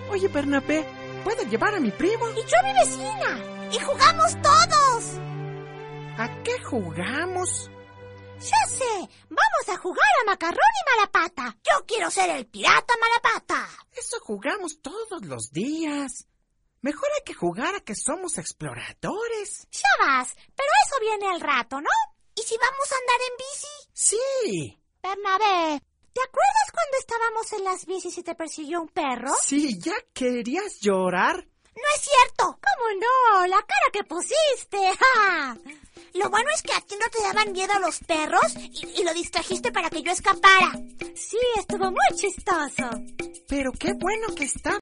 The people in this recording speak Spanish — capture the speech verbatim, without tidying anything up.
Oye, Bernabé, ¿puedo llevar a mi primo? Y yo a mi vecina. Y jugamos todos. ¿A qué jugamos? Ya sé, vamos a jugar a macarrón y malapata. Yo quiero ser el pirata malapata. Eso jugamos todos los días. Mejor hay que jugar a que somos exploradores. Ya vas, pero eso viene al rato, ¿no? ¿Y si vamos a andar en bici? Sí. Bernabé, ¿te acuerdas cuando estábamos en las bicis y te persiguió un perro? Sí, ¿ya querías llorar? No es cierto. ¿Cómo no? La cara que pusiste. ¡Ja! Lo bueno es que a ti no te daban miedo los perros y, y lo distrajiste para que yo escapara. Sí, estuvo muy chistoso. Pero qué bueno que está